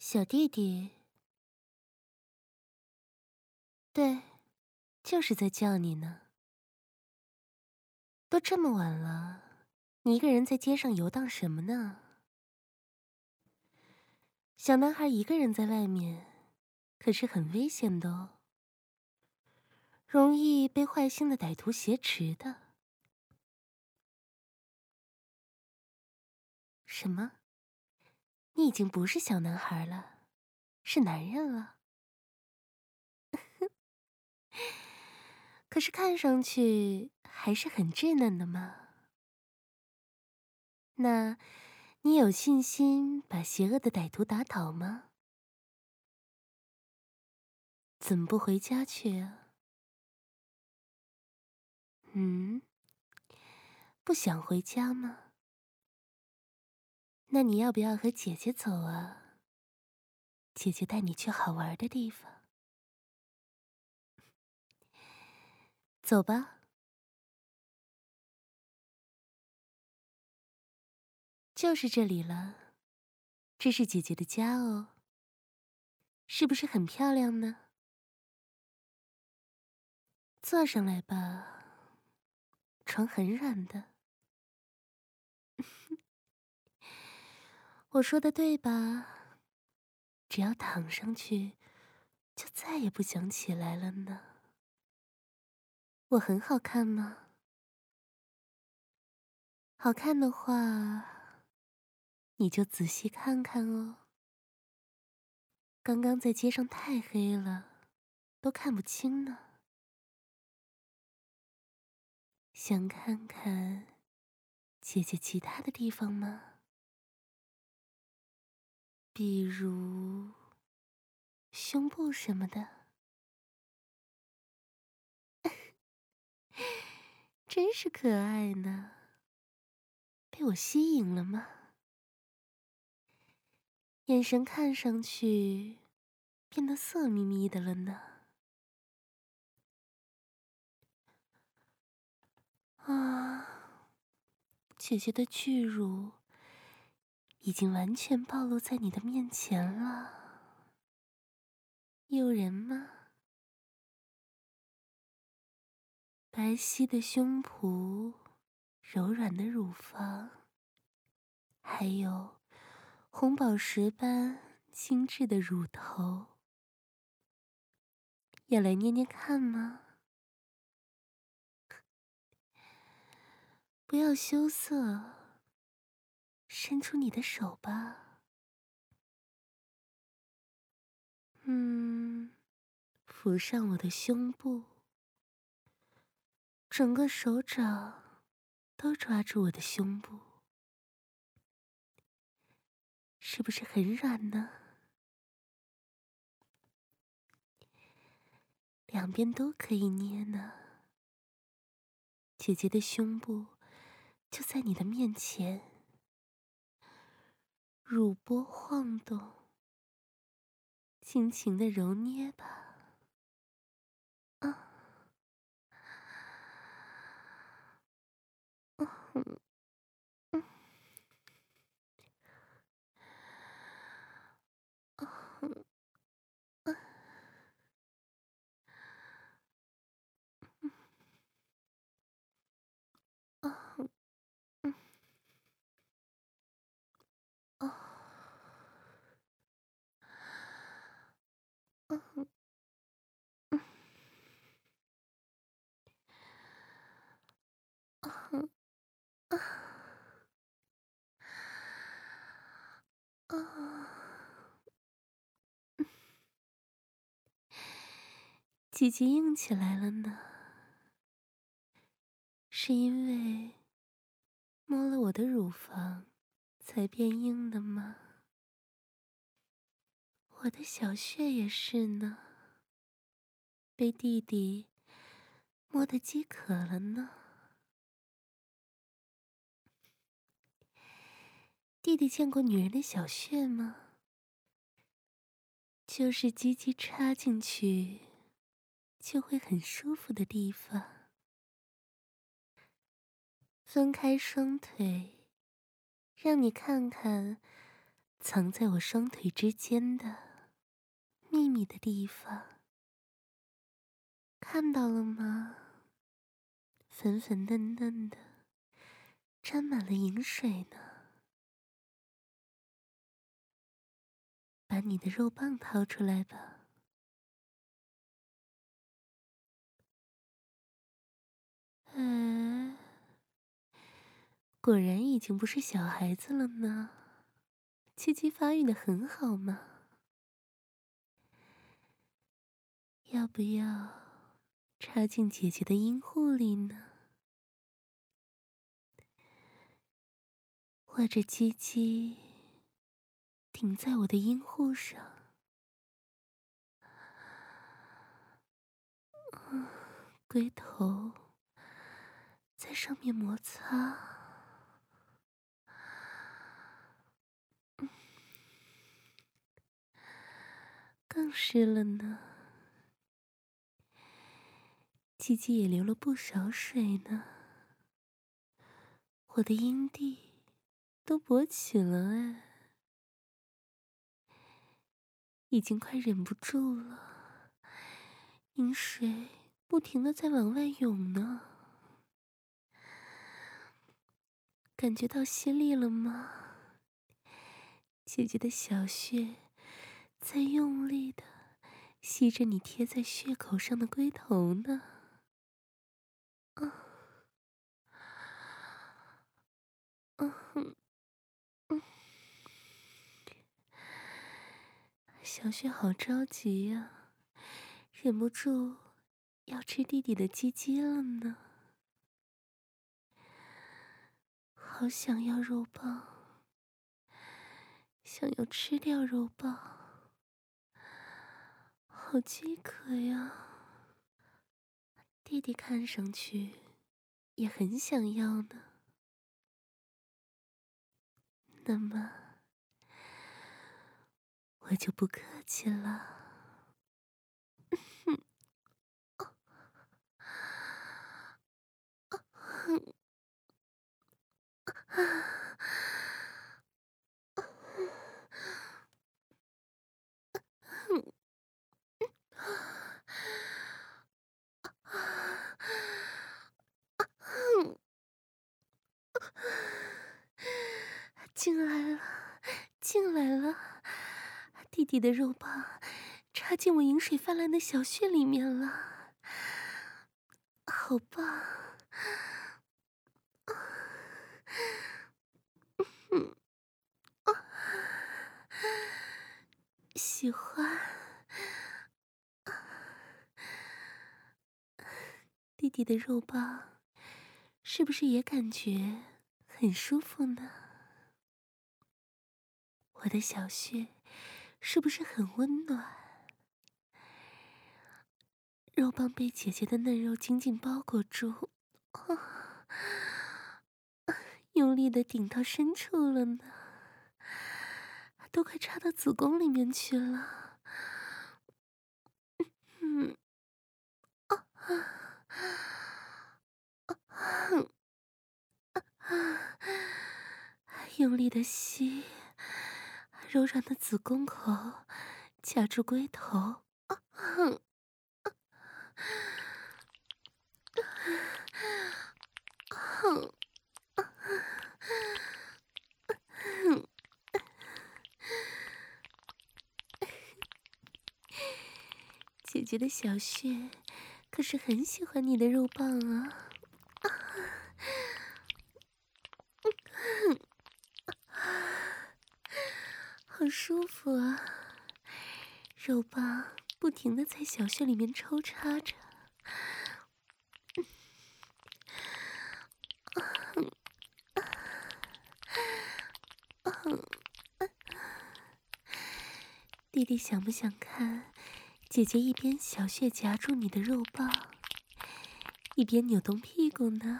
小弟弟，对，就是在叫你呢。都这么晚了，你一个人在街上游荡什么呢？小男孩一个人在外面，可是很危险的哦，容易被坏心的歹徒挟持的。什么？你已经不是小男孩了，是男人了。可是看上去还是很稚嫩的嘛。那，你有信心把邪恶的歹徒打倒吗？怎么不回家去啊？嗯，不想回家吗？那你要不要和姐姐走啊？姐姐带你去好玩的地方。走吧。就是这里了，这是姐姐的家哦。是不是很漂亮呢？坐上来吧，床很软的。我说的对吧？只要躺上去，就再也不想起来了呢。我很好看吗？好看的话，你就仔细看看哦。刚刚在街上太黑了，都看不清呢。想看看姐姐其他的地方吗？比如胸部什么的。真是可爱呢。被我吸引了吗？眼神看上去变得色眯眯的了呢。啊，姐姐的巨乳已经完全暴露在你的面前了，诱人吗？白皙的胸脯，柔软的乳房，还有红宝石般精致的乳头，要来捏捏看吗？不要羞涩，伸出你的手吧。抚上我的胸部，整个手掌都抓住我的胸部，是不是很软呢？两边都可以捏呢。姐姐的胸部就在你的面前，乳波晃动，尽情的揉捏吧。啊，嗯嗯嗯嗯嗯哦嗯嗯嗯啊啊！姐姐硬起来了呢，是因为摸了我的乳房才变硬的吗？我的小穴也是呢，被弟弟摸得饥渴了呢。弟弟见过女人的小穴吗？就是鸡鸡插进去就会很舒服的地方。分开双腿，让你看看藏在我双腿之间的秘密的地方。看到了吗？粉粉嫩嫩的，沾满了饮水呢。把你的肉棒掏出来吧。果然已经不是小孩子了呢，鸡鸡发育的很好嘛。要不要插进姐姐的阴户里呢？或者鸡鸡顶在我的阴户上，龟头在上面摩擦，更湿了呢。鸡鸡也流了不少水呢，我的阴蒂都勃起了哎，已经快忍不住了，阴水不停地在往外涌呢。感觉到吸力了吗？姐姐的小穴在用力地吸着你贴在穴口上的龟头呢。小穴好着急呀，忍不住要吃弟弟的鸡鸡了呢。好想要肉棒，想要吃掉肉棒，好饥渴呀。弟弟看上去也很想要呢。那么我就不客气了。进来了，进来了！弟弟的肉棒插进我饮水泛滥的小穴里面了，好棒！喜欢。弟弟的肉棒是不是也感觉很舒服呢？我的小穴是不是很温暖？肉棒被姐姐的嫩肉紧紧包裹住，用力的顶到深处了呢，都快插到子宫里面去了。用力的吸，柔软的子宫口夹住龟头，姐姐的小穴可是很喜欢你的肉棒啊！好舒服啊！肉棒不停地在小穴里面抽插着，弟弟想不想看姐姐一边小穴夹住你的肉棒，一边扭动屁股呢？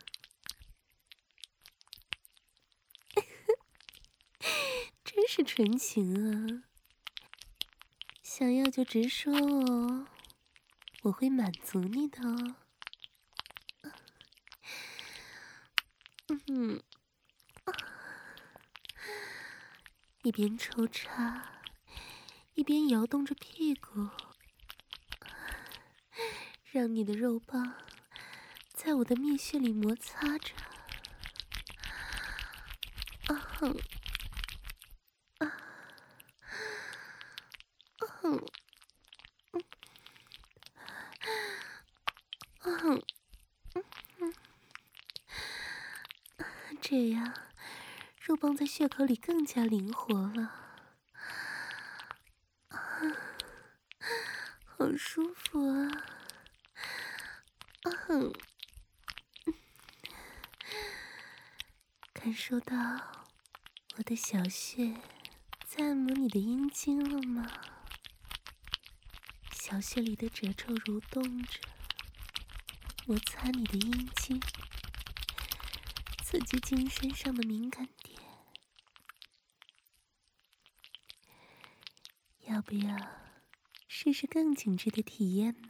真是纯情啊！想要就直说哦，我会满足你的哦。 一边抽插，一边摇动着屁股，让你的肉棒在我的蜜穴里摩擦着。啊哼，啊，啊哼，啊哼，这样肉棒在血口里更加灵活了。好舒服啊！啊哼，感受到我的小穴在按摩你的阴茎了吗？小穴里的褶皱蠕动着，摩擦你的阴茎，刺激茎身上的敏感点。要不要试试更紧致的体验呢？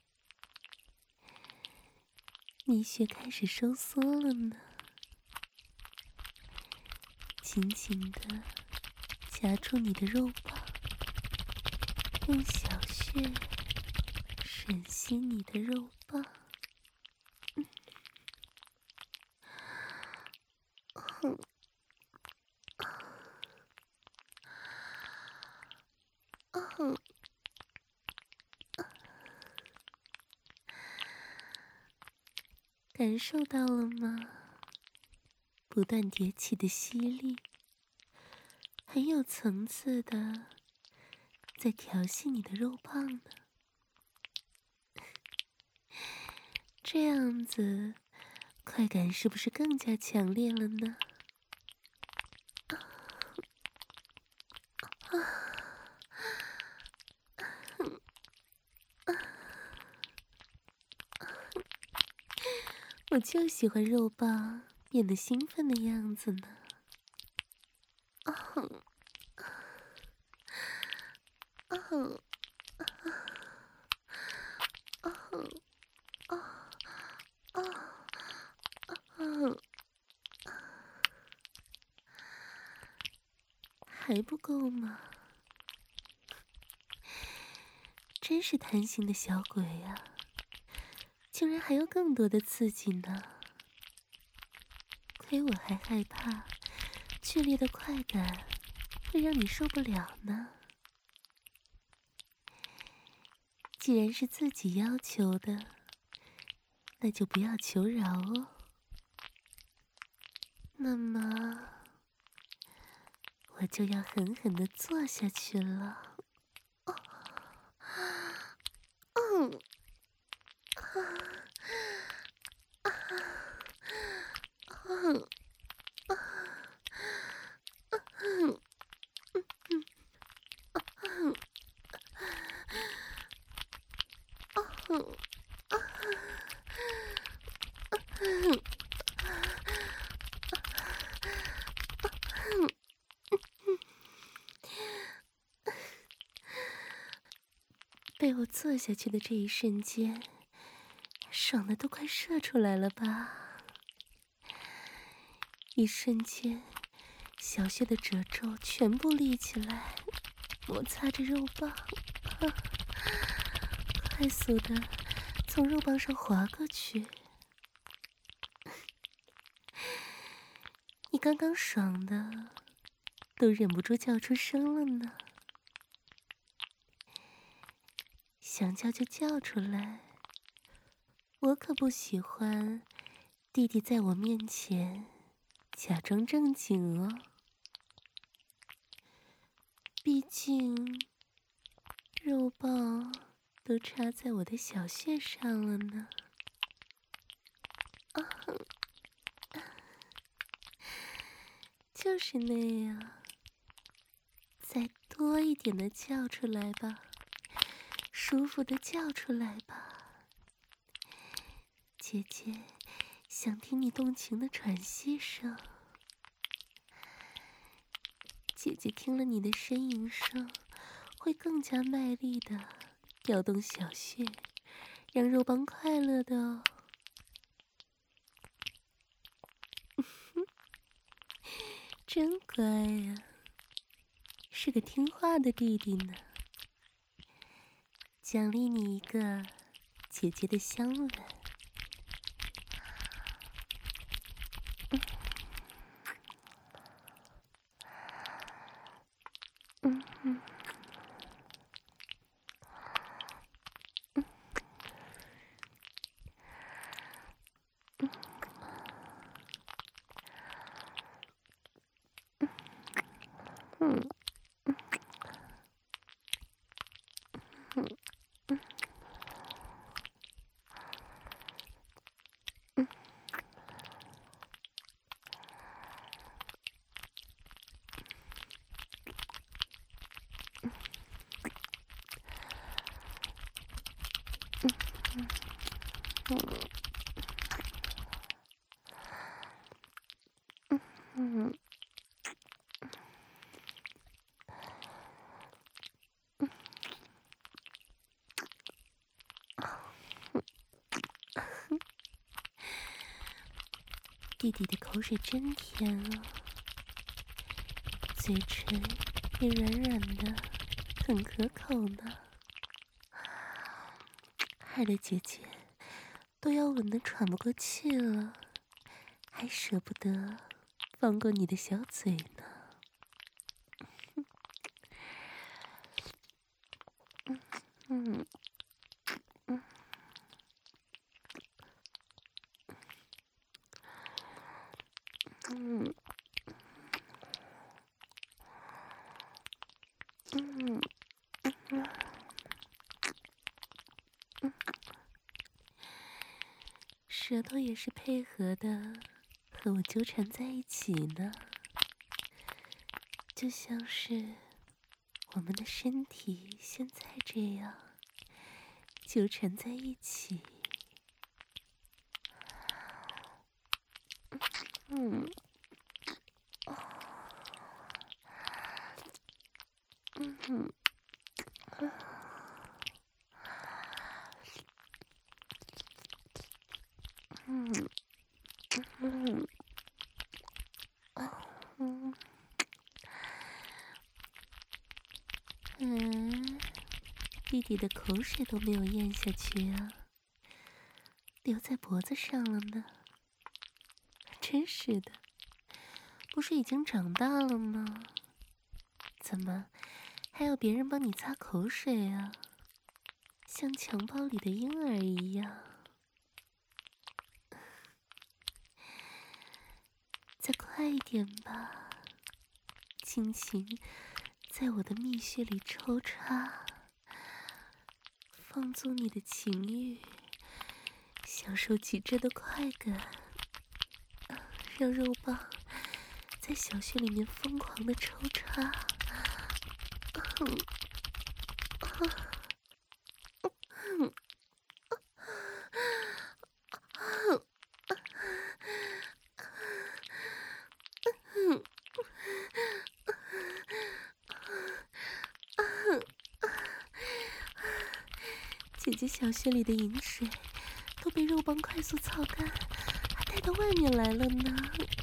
蜜穴开始收缩了呢，紧紧地夹住你的肉棒，用小穴吮吸你的肉棒。感受到了吗？不断叠起的吸力，很有层次的在调戏你的肉棒呢。这样子，快感是不是更加强烈了呢？我就喜欢肉棒变得兴奋的样子呢。啊哼，啊哼，啊哼，啊啊啊哼，还不够吗？真是贪心的小鬼呀！竟然还有更多的刺激呢！亏我还害怕剧烈的快感会让你受不了呢。既然是自己要求的，那就不要求饶哦。那么，我就要狠狠地做下去了。嗯，嗯，嗯，嗯，嗯，被我做下去的这一瞬间，爽的都快射出来了吧？一瞬间，小穴的褶皱全部立起来，摩擦着肉棒，快速的从肉棒上滑过去。你刚刚爽的都忍不住叫出声了呢，想叫就叫出来，我可不喜欢弟弟在我面前假装正经哦，毕竟肉棒都插在我的小穴上了呢。啊哼，就是那样，再多一点的叫出来吧，舒服的叫出来吧，姐姐想听你动情的喘息声。姐姐听了你的呻吟声，会更加卖力的摇动小穴，让肉棒快乐的哦。真乖呀， 是个听话的弟弟呢。奖励你一个姐姐的香吻。弟弟的口水真甜啊，嘴唇也软软的，很可口呢，害得姐姐都要吻得喘不过气了，还舍不得放过你的小嘴呢。舌头也是配合的，和我纠缠在一起呢，就像是我们的身体现在这样纠缠在一起。弟弟的口水都没有咽下去啊，留在脖子上了呢。真是的，不是已经长大了吗？怎么还要别人帮你擦口水啊？像襁褓里的婴儿一样。再快一点吧，尽情在我的蜜穴里抽插，放纵你的情欲，享受极致的快感，让肉棒在小穴里面疯狂的抽插。姐姐小穴里的饮水都被肉棒快速操干，还带到外面来了呢。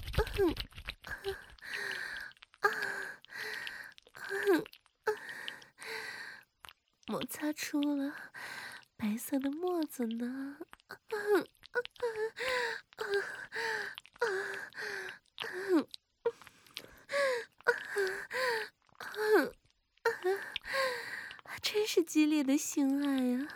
摩擦出了白色的沫子呢。真是激烈的性爱啊！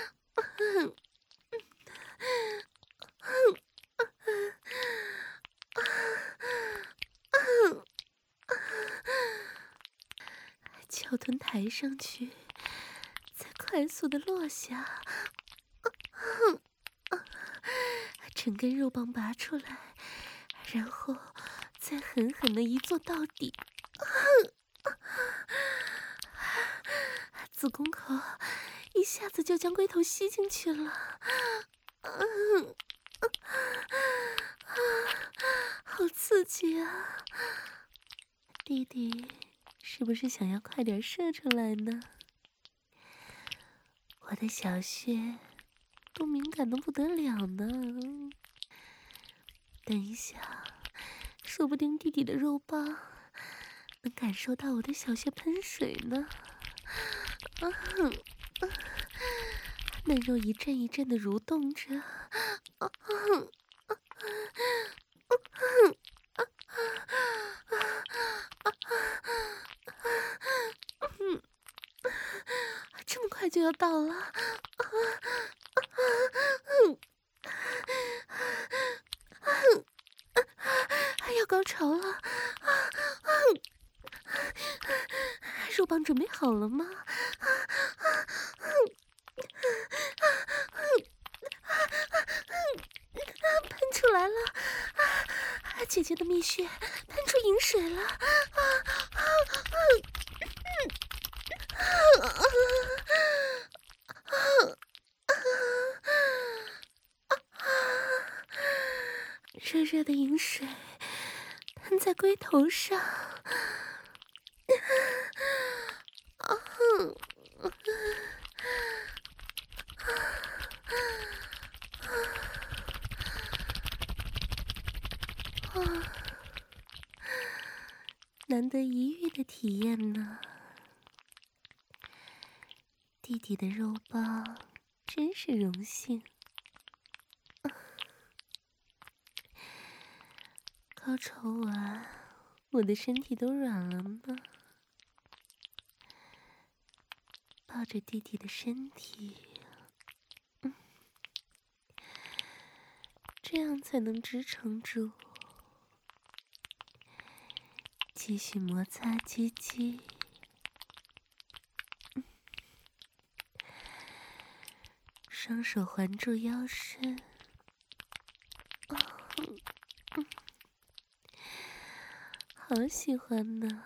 翘臀抬上去，再快速的落下，整根肉棒拔出来，然后再狠狠的一坐到底。子宫口一下子就将龟头吸进去了，好刺激啊！弟弟是不是想要快点射出来呢？我的小穴都敏感的不得了呢。等一下，说不定弟弟的肉棒能感受到我的小穴喷水呢。啊哼，嫩肉一阵一阵的蠕动着。啊哼，这么快就要到了。要高潮了。肉棒准备好了吗？喷出来了！姐姐的蜜穴喷出饮水了！热热的饮水喷在龟头上。难得一遇的体验呢。弟弟的肉棒真是荣幸。高潮完，我的身体都软了呢。抱着弟弟的身体，这样才能支撑住。继续摩擦鸡鸡，双手环住腰身。好喜欢呢，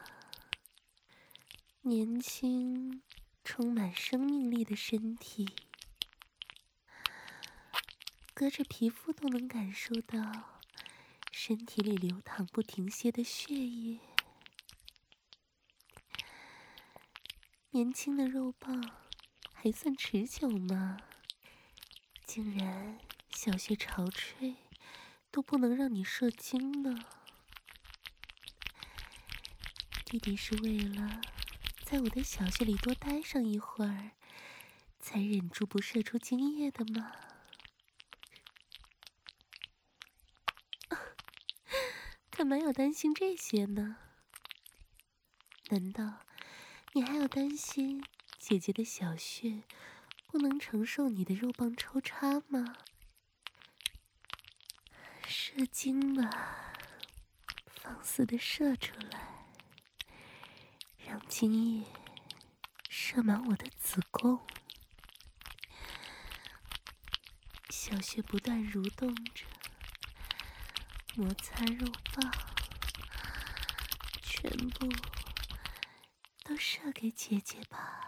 年轻、充满生命力的身体，隔着皮肤都能感受到身体里流淌不停歇的血液。年轻的肉棒还算持久吗？竟然小穴潮吹都不能让你射精呢。弟弟是为了在我的小穴里多待上一会儿，才忍住不射出精液的吗？干嘛要担心这些呢？难道你还要担心姐姐的小穴不能承受你的肉棒抽插吗？射精吧，放肆的射出来，让精液射满我的子宫。小穴不断蠕动着，摩擦肉棒，全部都射给姐姐吧。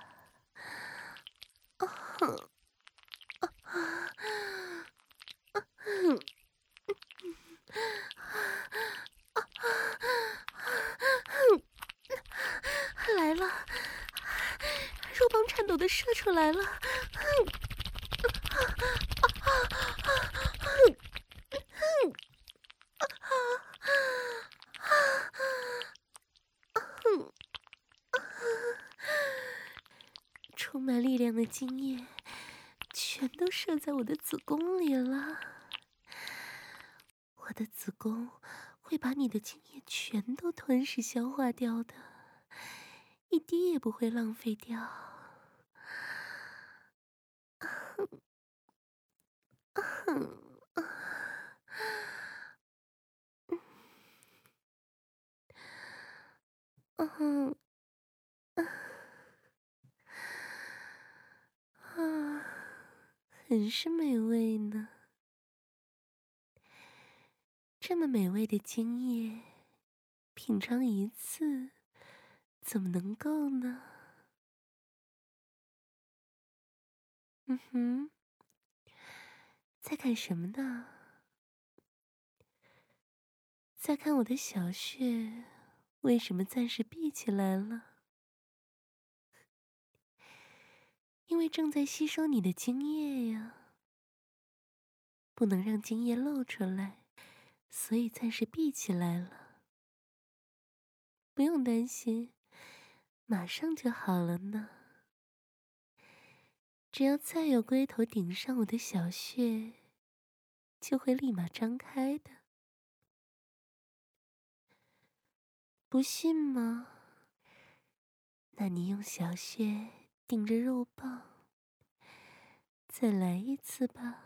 来了，肉棒颤抖的射出来了。充满力量的精液全都射在我的子宫里了。我的子宫会把你的精液全都吞噬消化掉的，一滴也不会浪费掉。很是美味呢。这么美味的精液，品尝一次怎么能够呢？在看什么呢？在看我的小穴为什么暂时闭起来了？因为正在吸收你的精液呀，不能让精液漏出来，所以暂时闭起来了。 不用担心，马上就好了呢。只要再有龟头顶上我的小穴，就会立马张开的。不信吗？那你用小穴顶着肉棒，再来一次吧。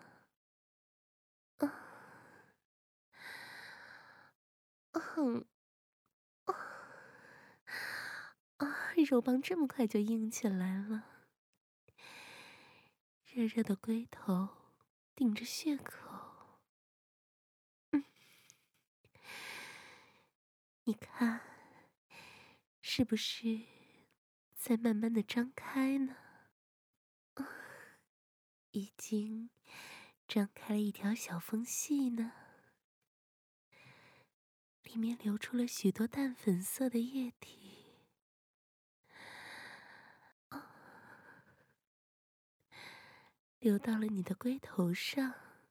肉棒这么快就硬起来了，热热的龟头顶着穴口，你看，是不是在慢慢的张开呢？已经张开了一条小缝隙呢，里面流出了许多淡粉色的液体，流到了你的龟头上。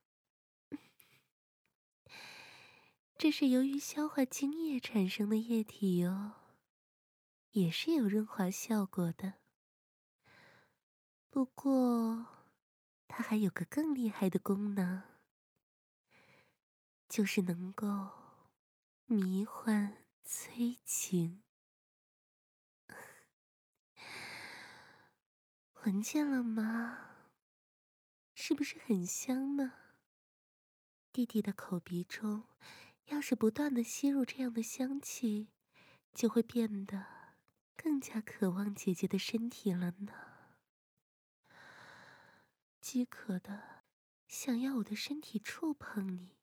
这是由于消化精液产生的液体哦，也是有润滑效果的。不过，它还有个更厉害的功能，就是能够迷幻催情。闻见了吗？是不是很香呢？弟弟的口鼻中，要是不断的吸入这样的香气，就会变得更加渴望姐姐的身体了呢。饥渴的想要我的身体触碰你，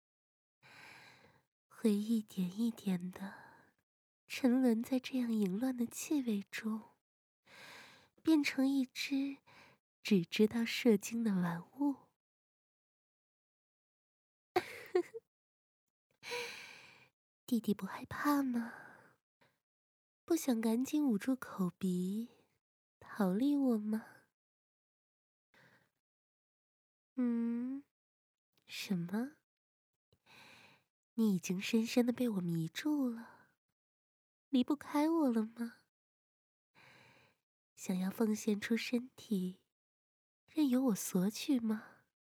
会一点一点的沉沦在这样淫乱的气味中，变成一只只知道射精的玩物。弟弟不害怕吗？不想赶紧捂住口鼻，逃离我吗？什么？你已经深深的被我迷住了，离不开我了吗？想要奉献出身体，任由我索取吗？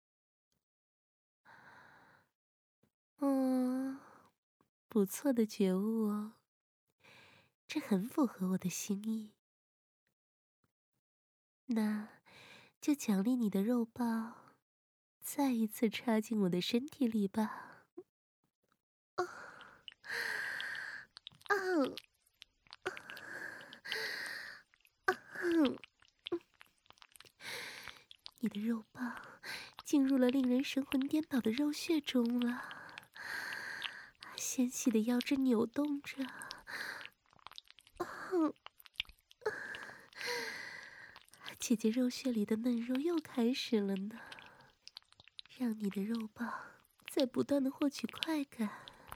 不错的觉悟哦，这很符合我的心意。那就奖励你的肉棒，再一次插进我的身体里吧。你的肉棒进入了令人神魂颠倒的肉穴中了，纤细的腰肢扭动着，姐姐肉穴里的嫩肉又开始了呢，让你的肉棒在不断的获取快感。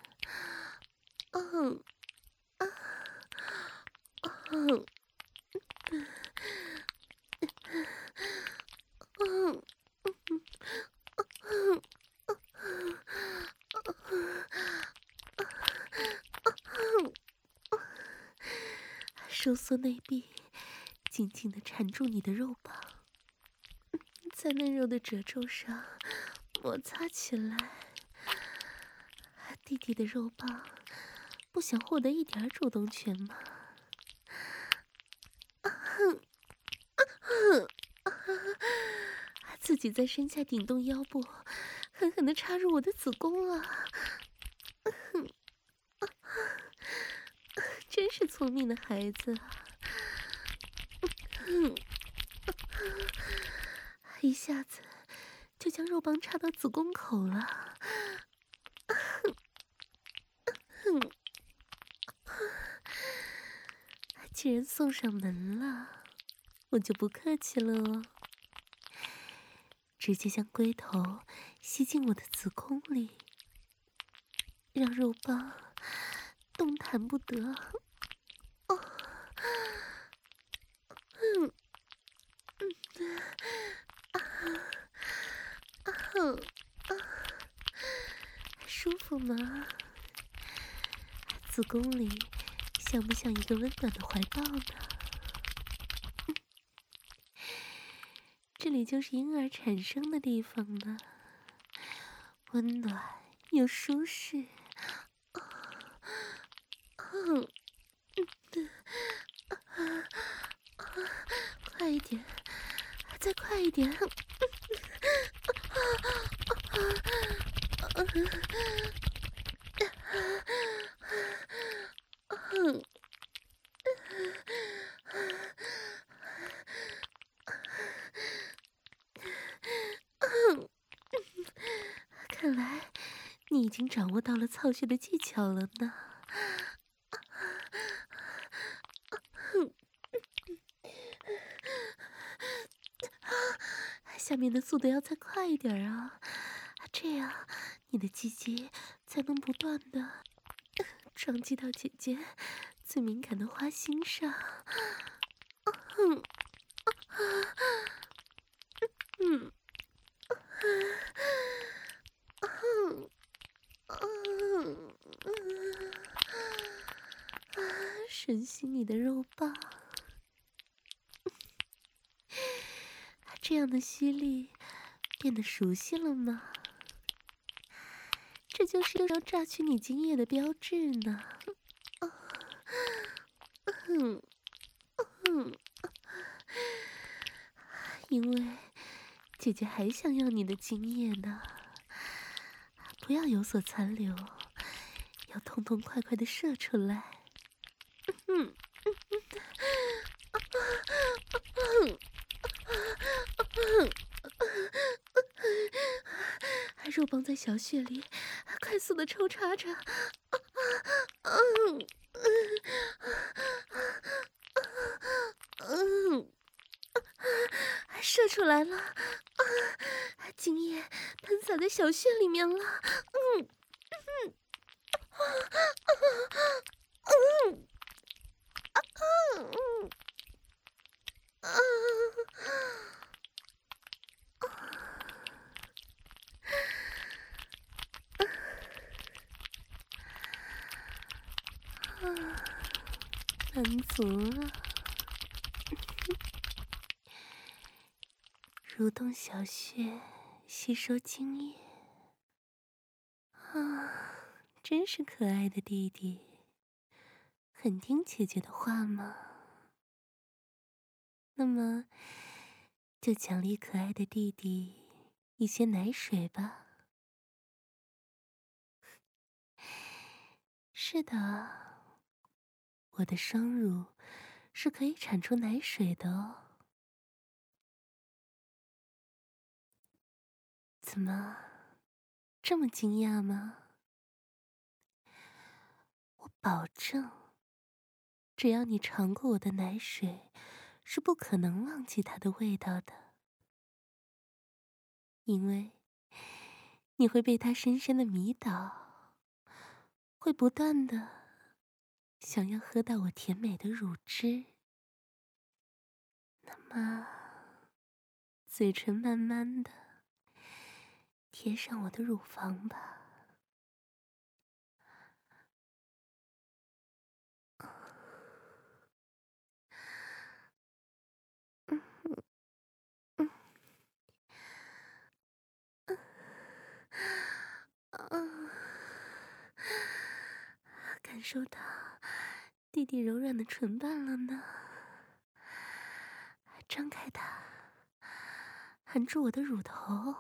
收缩内壁，紧紧地缠住你的肉棒，在嫩肉的褶皱上摩擦起来。弟弟的肉棒不想获得一点主动权吗？自己在身下顶动腰部，狠狠地插入我的子宫了。真是聪明的孩子啊！一下子就将肉棒插到子宫口了。既然送上门了，我就不客气了哦，直接将龟头吸进我的子宫里，让肉棒动弹不得。舒服吗？子宫里像不像一个温暖的怀抱呢？这里就是婴儿产生的地方呢，温暖又舒适。快一点，再快一点！看来你已经掌握到了操穴的技巧了呢。下面的速度要再快一点啊，这样你的鸡鸡才能不断的撞击到姐姐最敏感的花心上。吮吸你的肉棒，这样的吸力变得熟悉了吗？这就是要榨取你精液的标志呢。因为姐姐还想要你的精液呢，不要有所残留，要痛痛快快的射出来。肉棒在小穴里快速的抽插着，射出来了，精液喷洒在小穴里面了，满足了。蠕动小穴，吸收精液。真是可爱的弟弟，很听姐姐的话吗？那么，就奖励可爱的弟弟一些奶水吧。是的，我的双乳是可以产出奶水的哦。怎么，这么惊讶吗？我保证，只要你尝过我的奶水，是不可能忘记它的味道的，因为你会被它深深的迷倒，会不断的想要喝到我甜美的乳汁。那么，嘴唇慢慢的贴上我的乳房吧。感受到弟弟柔软的唇瓣了呢，张开它，含住我的乳头。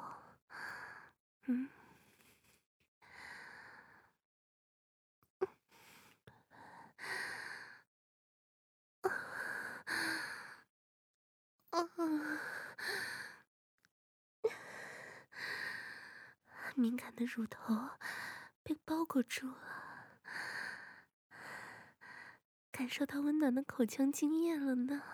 敏感的乳头被包裹住了，感受到温暖的口腔经验了呢。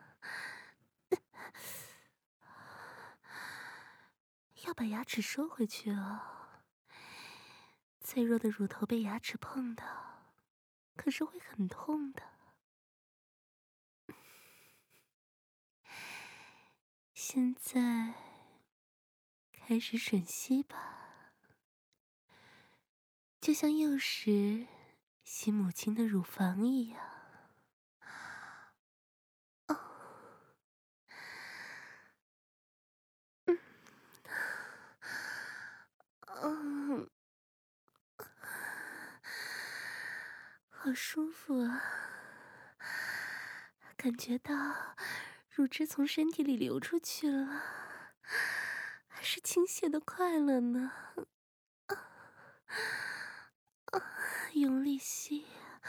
要把牙齿收回去哦，脆弱的乳头被牙齿碰到，可是会很痛的。现在开始吮吸吧，就像幼时吸母亲的乳房一样。 舒服啊！感觉到乳汁从身体里流出去了，还是倾泻的快乐呢。用力吸，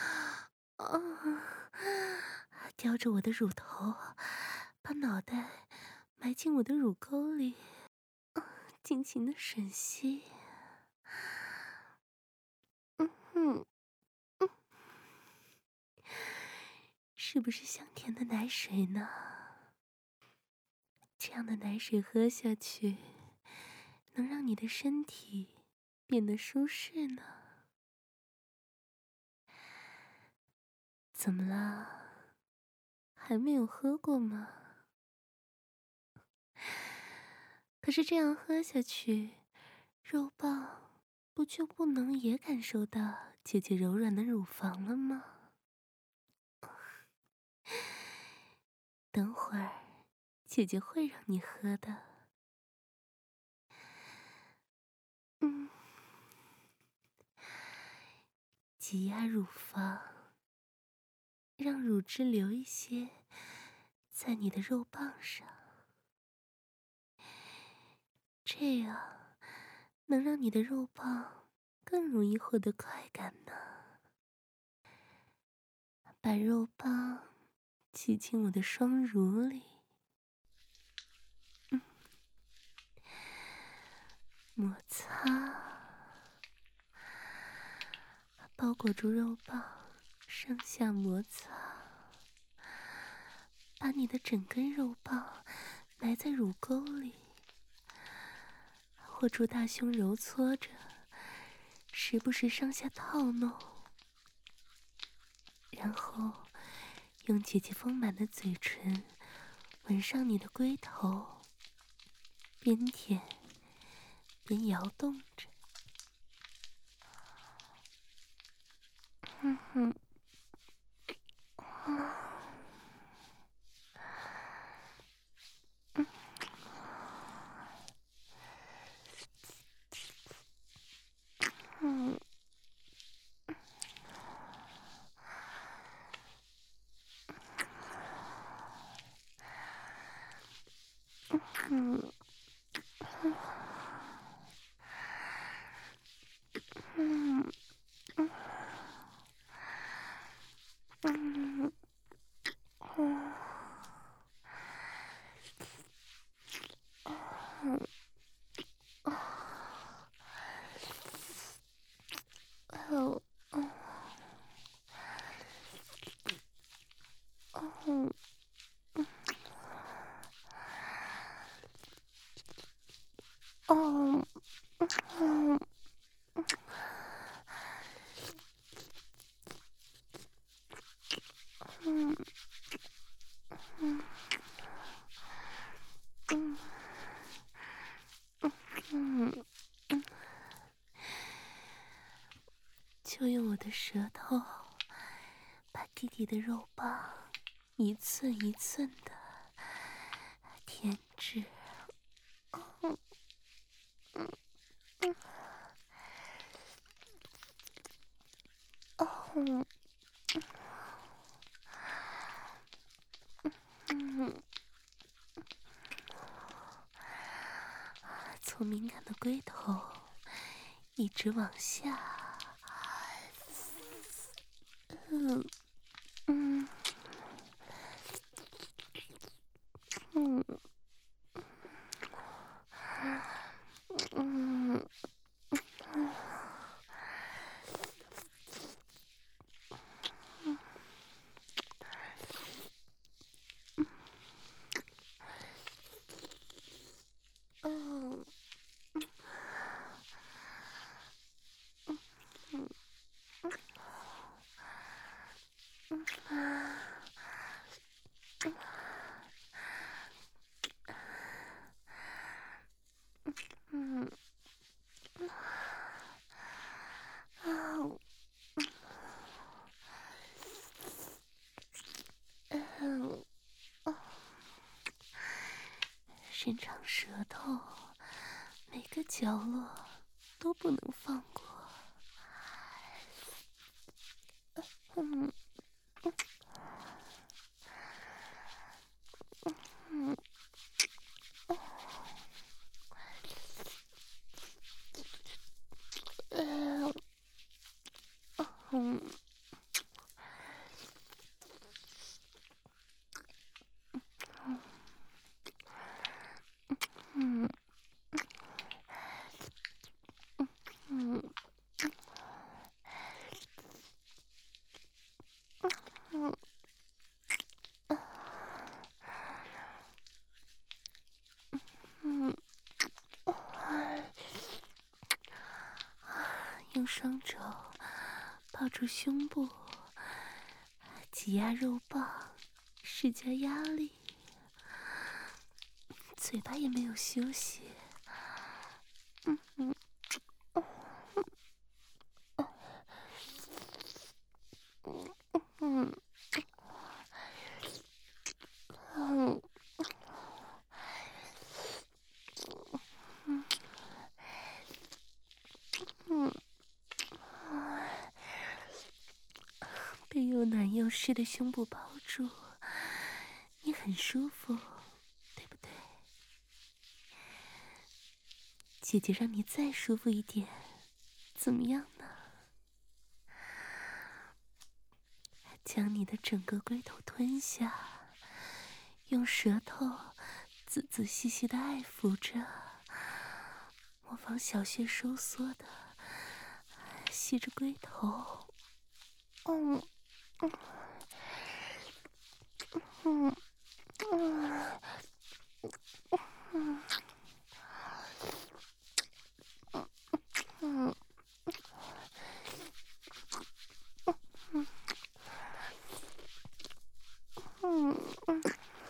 叼着我的乳头，把脑袋埋进我的乳沟里，尽情的吮吸。是不是香甜的奶水呢？这样的奶水喝下去，能让你的身体变得舒适呢？怎么了？还没有喝过吗？可是这样喝下去，肉棒不就不能也感受到姐姐柔软的乳房了吗？等会儿，姐姐会让你喝的。挤压乳房，让乳汁流一些在你的肉棒上，这样能让你的肉棒更容易获得快感呢。把肉棒挤进我的双乳里，摩擦，包裹住肉棒，上下摩擦，把你的整根肉棒埋在乳沟里，握住大胸揉搓着，时不时上下套弄，然后用姐姐丰满的嘴唇吻上你的龟头，边舔边摇动着。就用我的舌头把弟弟的肉棒一寸一寸的舔至。从敏感的龟头一直往下，伸长舌头，每个角落都不能放过。 嗯嗯嗯嗯，用双肘抱住胸部，挤压肉棒，施加压力，嘴巴也没有休息。嗯嗯嗯，被又暖又湿的胸部包住，你很舒服，对不对？姐姐让你再舒服一点，怎么样呢？将你的整个龟头吞下，用舌头仔仔细细的爱抚着，模仿小穴收缩的吸着龟头。嗯嗯嗯嗯嗯嗯嗯嗯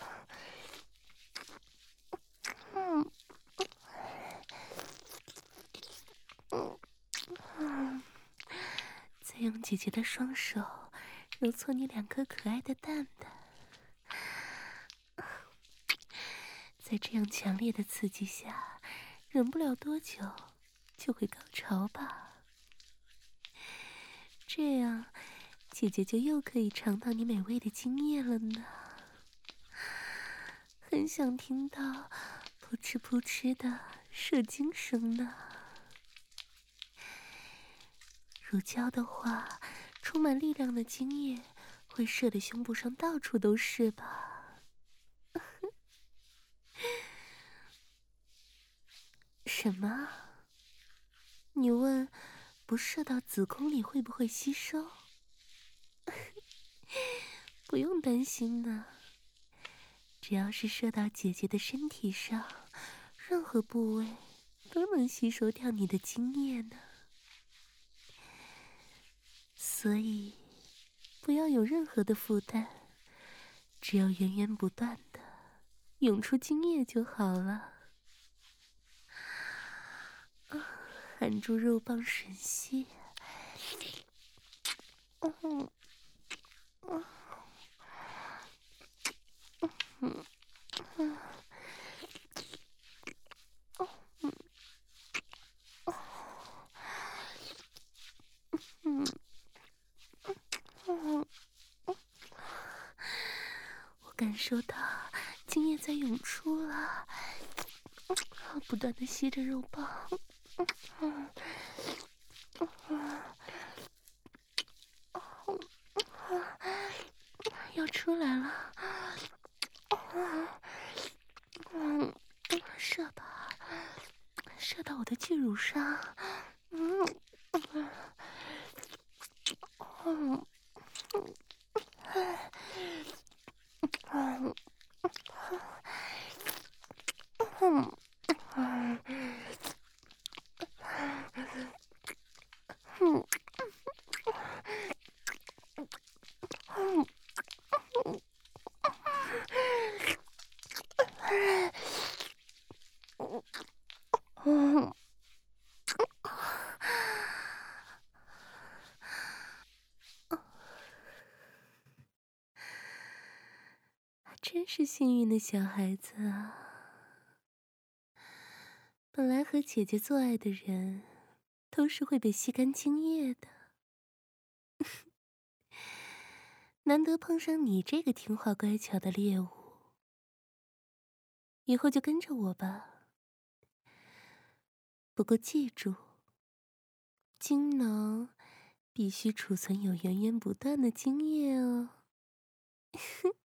嗯嗯，再用姐姐的双手揉搓你两颗可爱的蛋蛋。在这样强烈的刺激下，忍不了多久就会高潮吧。这样，姐姐就又可以尝到你美味的精液了呢。很想听到扑哧扑哧的射精声呢。乳胶的话，充满力量的精液会射得胸部上到处都是吧？什么？你问，不射到子宫里会不会吸收？不用担心呢，只要是射到姐姐的身体上，任何部位都能吸收掉你的精液呢。所以，不要有任何的负担，只要源源不断的涌出精液就好了。含住肉棒吮吸，嗯嗯嗯嗯嗯嗯，我感受到精液在涌出了，不断的吸着肉棒，嗯嗯，要出来了，嗯，射吧，射到我的巨乳上，嗯嗯嗯嗯嗯嗯嗯嗯，真是幸运的小孩子啊！本来和姐姐做爱的人，都是会被吸干精液的。难得碰上你这个听话乖巧的猎物，以后就跟着我吧。不过记住，精囊必须储存有源源不断的精液哦。